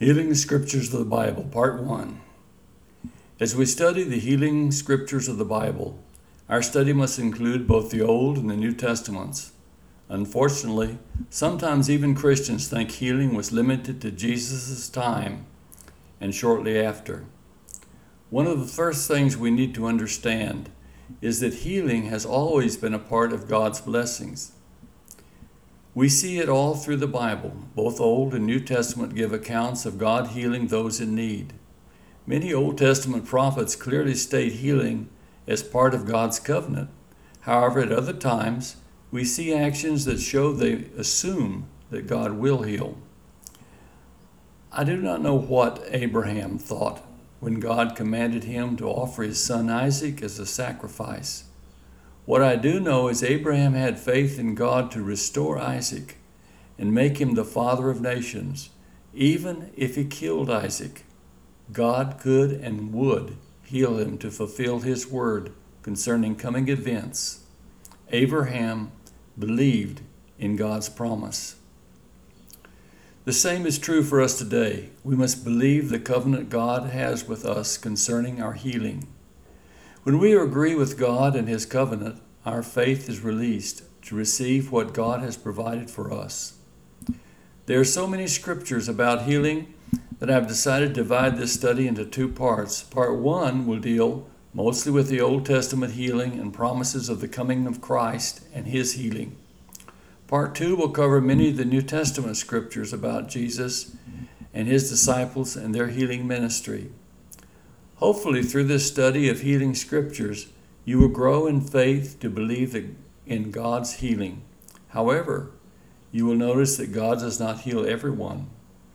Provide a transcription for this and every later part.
Healing Scriptures of the Bible, Part 1. As we study the healing scriptures of the Bible, our study must include both the Old and the New Testaments. Unfortunately, sometimes even Christians think healing was limited to Jesus' time and shortly after. One of the first things we need to understand is that healing has always been a part of God's blessings. We see it all through the Bible. Both Old and New Testament give accounts of God healing those in need. Many Old Testament prophets clearly state healing as part of God's covenant. However, at other times, we see actions that show they assume that God will heal. I do not know what Abraham thought when God commanded him to offer his son Isaac as a sacrifice. What I do know is Abraham had faith in God to restore Isaac and make him the father of nations. Even if he killed Isaac, God could and would heal him to fulfill his word concerning coming events. Abraham believed in God's promise. The same is true for us today. We must believe the covenant God has with us concerning our healing. When we agree with God and His covenant, our faith is released to receive what God has provided for us. There are so many scriptures about healing that I've decided to divide this study into two parts. Part 1 will deal mostly with the Old Testament healing and promises of the coming of Christ and His healing. Part 2 will cover many of the New Testament scriptures about Jesus and His disciples and their healing ministry. Hopefully, through this study of healing scriptures, you will grow in faith to believe in God's healing. However, you will notice that God does not heal everyone.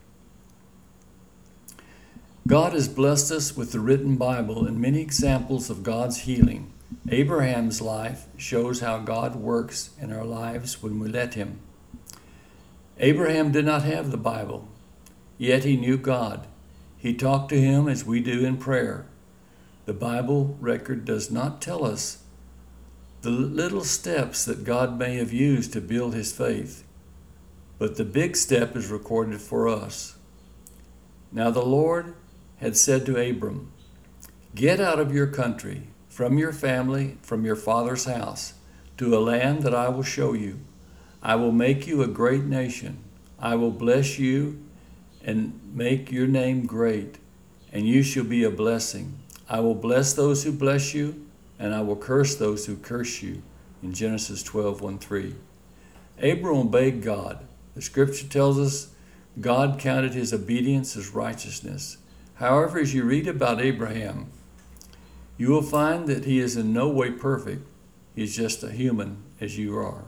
God has blessed us with the written Bible and many examples of God's healing. Abraham's life shows how God works in our lives when we let Him. Abraham did not have the Bible, yet he knew God. He talked to Him as we do in prayer. The Bible record does not tell us the little steps that God may have used to build his faith, but the big step is recorded for us. Now the Lord had said to Abram, "Get out of your country, from your family, from your father's house, to a land that I will show you. I will make you a great nation. I will bless you and make your name great, and you shall be a blessing. I will bless those who bless you, and I will curse those who curse you." In Genesis 12:1-3. Abram obeyed God. The scripture tells us God counted his obedience as righteousness. However, as you read about Abraham, you will find that he is in no way perfect. He is just a human as you are.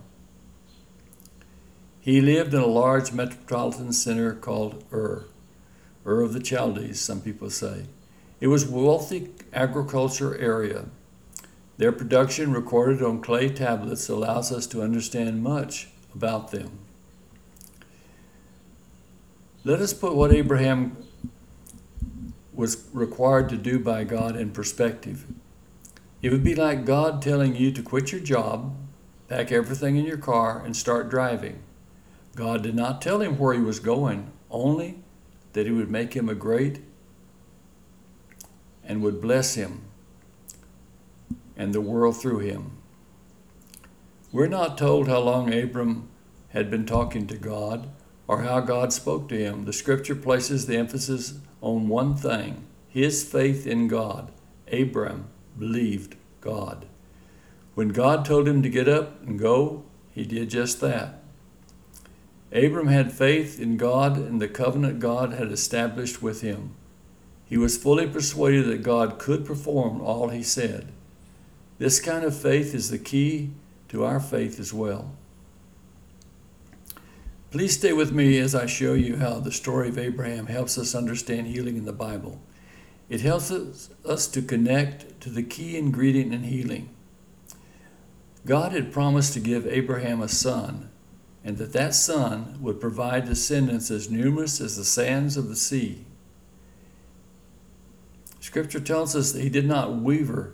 He lived in a large metropolitan center called Ur of the Chaldees, some people say. It was a wealthy agriculture area. Their production recorded on clay tablets allows us to understand much about them. Let us put what Abraham was required to do by God in perspective. It would be like God telling you to quit your job, pack everything in your car, and start driving. God did not tell him where he was going, only that he would make him a great and would bless him and the world through him. We're not told how long Abram had been talking to God or how God spoke to him. The scripture places the emphasis on one thing: his faith in God. Abram believed God. When God told him to get up and go, he did just that. Abram had faith in God and the covenant God had established with him. He was fully persuaded that God could perform all he said. This kind of faith is the key to our faith as well. Please stay with me as I show you how the story of Abraham helps us understand healing in the Bible. It helps us to connect to the key ingredient in healing. God had promised to give Abraham a son, and that son would provide descendants as numerous as the sands of the sea. Scripture tells us that he did not waver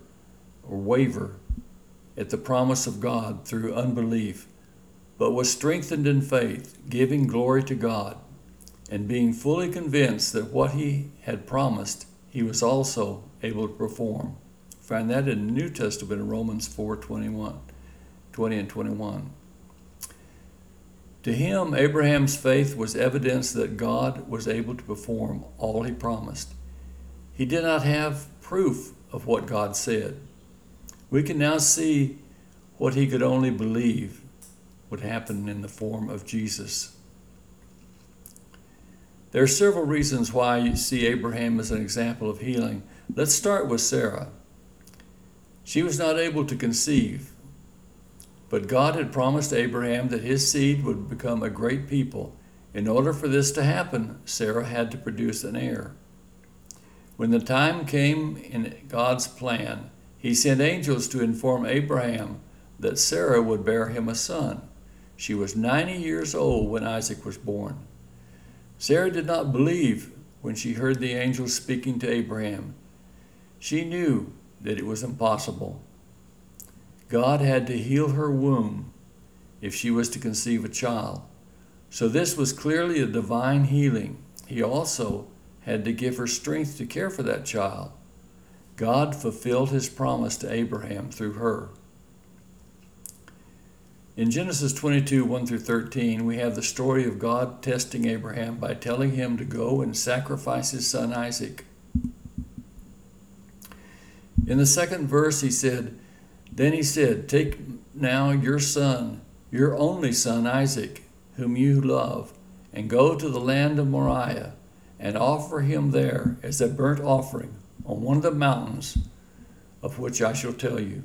at the promise of God through unbelief, but was strengthened in faith, giving glory to God. and being fully convinced that what he had promised, he was also able to perform. Find that in the New Testament in Romans 4:20 and 21. To him, Abraham's faith was evidence that God was able to perform all he promised. He did not have proof of what God said. We can now see what he could only believe would happen in the form of Jesus. There are several reasons why you see Abraham as an example of healing. Let's start with Sarah. She was not able to conceive, but God had promised Abraham that his seed would become a great people. In order for this to happen, Sarah had to produce an heir. When the time came in God's plan, he sent angels to inform Abraham that Sarah would bear him a son. She was 90 years old when Isaac was born. Sarah did not believe when she heard the angels speaking to Abraham. She knew that it was impossible. God had to heal her womb if she was to conceive a child. So this was clearly a divine healing. He also had to give her strength to care for that child. God fulfilled his promise to Abraham through her. In Genesis 22, 1-13, we have the story of God testing Abraham by telling him to go and sacrifice his son Isaac. In the second verse, Then he said, take now your son, your only son Isaac, whom you love, and go to the land of Moriah, and offer him there as a burnt offering on one of the mountains of which I shall tell you.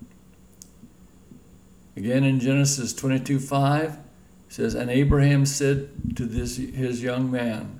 Again in Genesis 22:5, says, And Abraham said to his young men,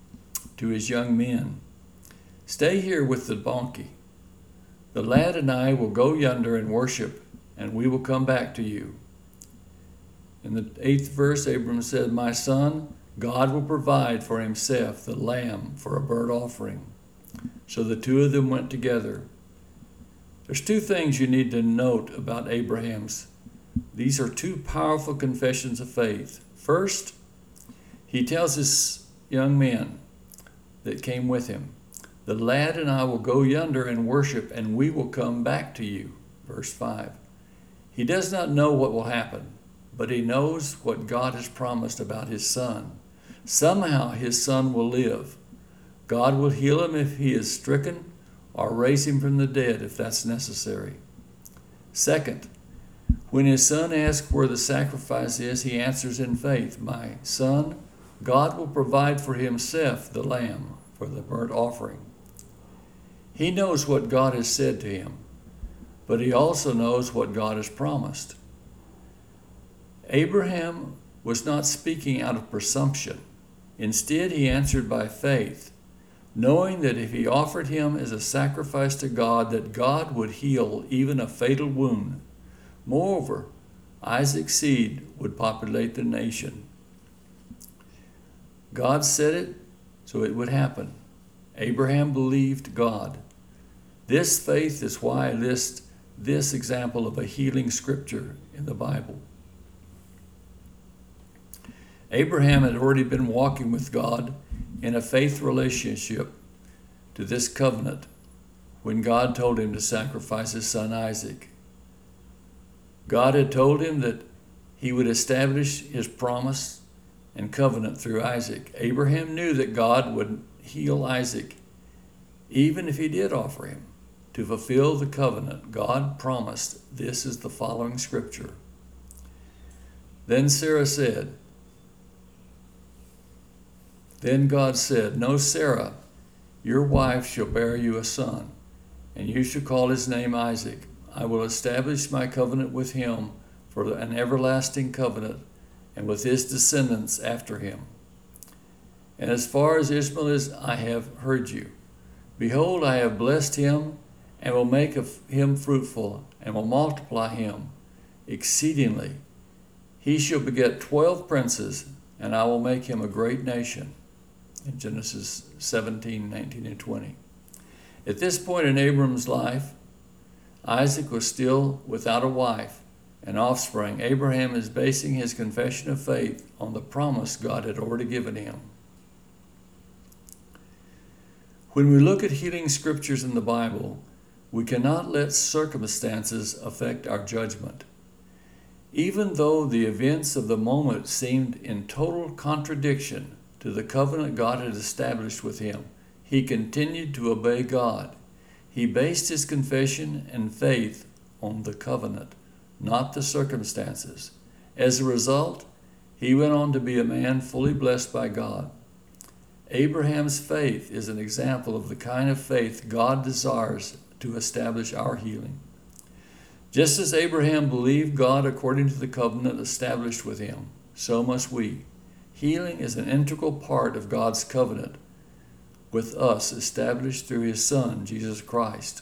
Stay here with the donkey. The lad and I will go yonder and worship, and we will come back to you. In the 8th verse, Abram said, My son, God will provide for himself the lamb for a burnt offering. So the two of them went together. There's two things you need to note about Abraham's. These are two powerful confessions of faith. First, he tells his young men that came with him, The lad and I will go yonder and worship, and we will come back to you. Verse 5. He does not know what will happen, but he knows what God has promised about his son. Somehow his son will live. God will heal him if he is stricken, or raise him from the dead if that's necessary. Second, when his son asks where the sacrifice is, he answers in faith, My son, God will provide for himself the lamb for the burnt offering. He knows what God has said to him, but he also knows what God has promised. Abraham was not speaking out of presumption. Instead, he answered by faith, knowing that if he offered him as a sacrifice to God, that God would heal even a fatal wound. Moreover, Isaac's seed would populate the nation. God said it, so it would happen. Abraham believed God. This faith is why I list this example of a healing scripture in the Bible. Abraham had already been walking with God in a faith relationship to this covenant when God told him to sacrifice his son Isaac. God had told him that he would establish his promise and covenant through Isaac. Abraham knew that God would heal Isaac, even if he did offer him. To fulfill the covenant, God promised. This is the following scripture. Then God said, No, Sarah, your wife shall bear you a son, and you shall call his name Isaac. I will establish my covenant with him for an everlasting covenant, and with his descendants after him. And as far as Ishmael is, I have heard you. Behold, I have blessed him, and will make him fruitful, and will multiply him exceedingly. He shall beget 12 princes, and I will make him a great nation. In Genesis 17, 19, and 20. At this point in Abram's life, Isaac was still without a wife and offspring. Abraham is basing his confession of faith on the promise God had already given him. When we look at healing scriptures in the Bible, we cannot let circumstances affect our judgment. Even though the events of the moment seemed in total contradiction to the covenant God had established with him, he continued to obey God. He based his confession and faith on the covenant, not the circumstances. As a result, he went on to be a man fully blessed by God. Abraham's faith is an example of the kind of faith God desires to establish our healing. Just as Abraham believed God according to the covenant established with him, so must we. Healing is an integral part of God's covenant with us established through his Son, Jesus Christ.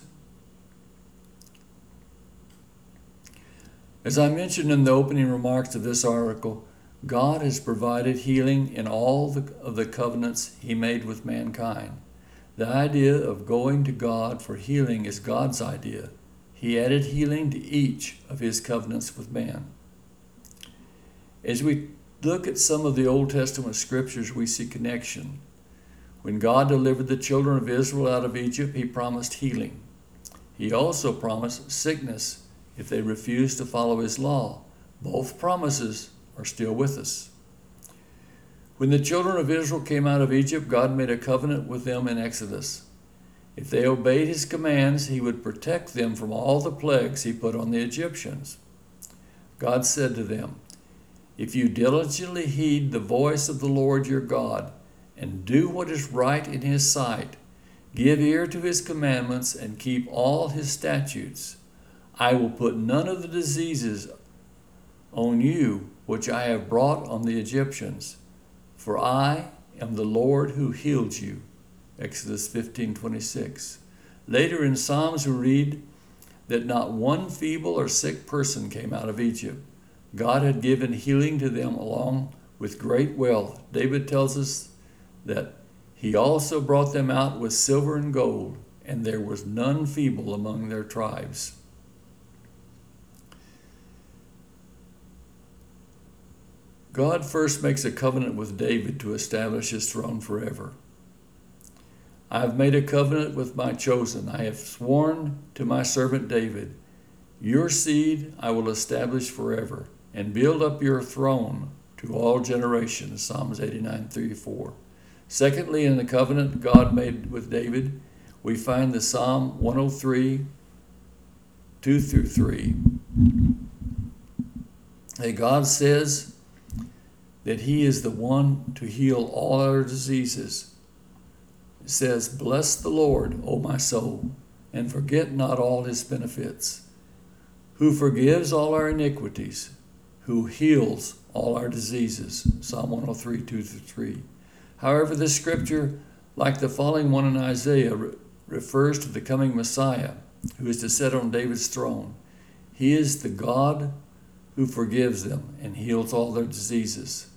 As I mentioned in the opening remarks of this article, God has provided healing in all of the covenants he made with mankind. The idea of going to God for healing is God's idea. He added healing to each of his covenants with man. As we look at some of the Old Testament scriptures, we see connection. When God delivered the children of Israel out of Egypt, he promised healing. He also promised sickness if they refused to follow his law. Both promises are still with us. When the children of Israel came out of Egypt, God made a covenant with them in Exodus. If they obeyed his commands, he would protect them from all the plagues he put on the Egyptians. God said to them, "If you diligently heed the voice of the Lord your God, and do what is right in his sight, give ear to his commandments, and keep all his statutes, I will put none of the diseases on you which I have brought on the Egyptians, for I am the Lord who healed you." Exodus 15:26. Later in Psalms we read that not one feeble or sick person came out of Egypt. God had given healing to them along with great wealth. David tells us that he also brought them out with silver and gold, and there was none feeble among their tribes. God first makes a covenant with David to establish his throne forever. "I have made a covenant with my chosen. I have sworn to my servant David, your seed I will establish forever, and build up your throne to all generations." Psalms 89:3-4. Secondly, in the covenant God made with David, we find the Psalm 103, 2-3. God says that he is the one to heal all our diseases. It says, "Bless the Lord, O my soul, and forget not all his benefits, who forgives all our iniquities, who heals all our diseases." Psalm 103, 2-3. However, this scripture, like the following one in Isaiah, refers to the coming Messiah, who is to sit on David's throne. He is the God who forgives them and heals all their diseases.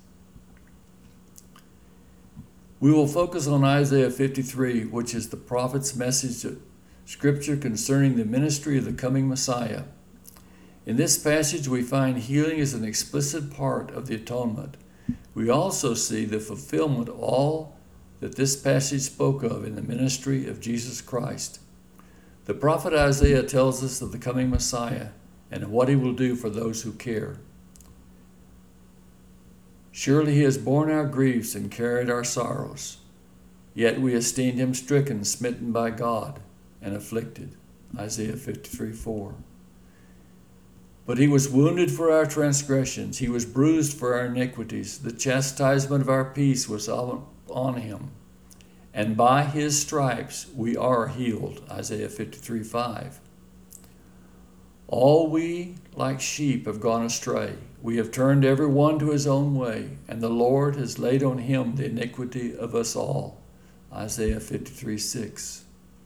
We will focus on Isaiah 53, which is the prophet's message of scripture concerning the ministry of the coming Messiah. In this passage, we find healing as an explicit part of the atonement. We also see the fulfillment of all that this passage spoke of in the ministry of Jesus Christ. The prophet Isaiah tells us of the coming Messiah and of what he will do for those who care. "Surely he has borne our griefs and carried our sorrows. Yet we esteemed him stricken, smitten by God, and afflicted." Isaiah 53:4. "But he was wounded for our transgressions. He was bruised for our iniquities. The chastisement of our peace was on him. And by his stripes we are healed." Isaiah 53:5. "All we like sheep have gone astray. We have turned every one to his own way, and the Lord has laid on him the iniquity of us all." Isaiah 53:6.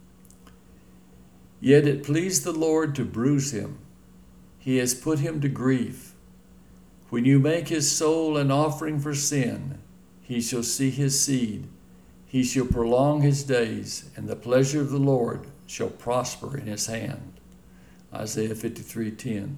"Yet it pleased the Lord to bruise him. He has put him to grief. When you make his soul an offering for sin, he shall see his seed. He shall prolong his days, and the pleasure of the Lord shall prosper in his hand." Isaiah 53:10.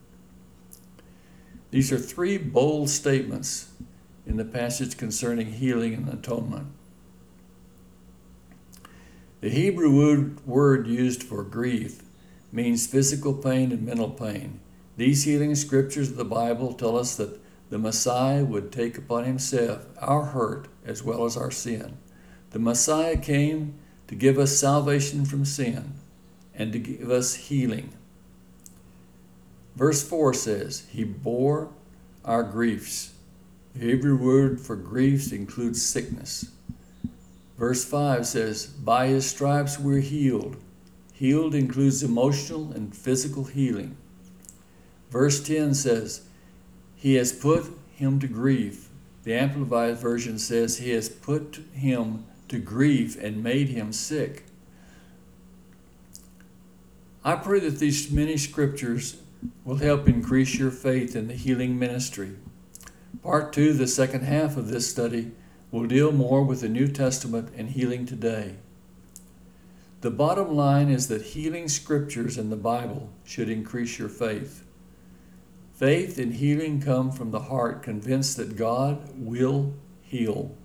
These are three bold statements in the passage concerning healing and atonement. The Hebrew word used for grief means physical pain and mental pain. These healing scriptures of the Bible tell us that the Messiah would take upon himself our hurt as well as our sin. The Messiah came to give us salvation from sin and to give us healing. Verse 4 says, He bore our griefs. The Hebrew word for griefs includes sickness. Verse 5 says, By His stripes we're healed. Healed includes emotional and physical healing. Verse 10 says, He has put him to grief. The Amplified Version says, He has put him to grief and made him sick. I pray that these many scriptures will help increase your faith in the healing ministry. Part 2, the second half of this study, will deal more with the New Testament and healing today. The bottom line is that healing scriptures in the Bible should increase your faith. Faith and healing come from the heart convinced that God will heal.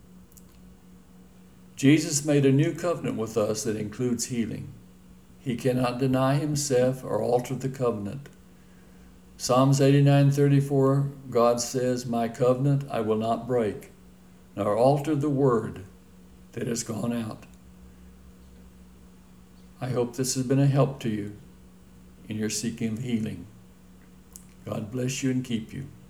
Jesus made a new covenant with us that includes healing. He cannot deny himself or alter the covenant. Psalms 89:34, God says, My covenant I will not break, nor alter the word that has gone out. I hope this has been a help to you in your seeking of healing. God bless you and keep you.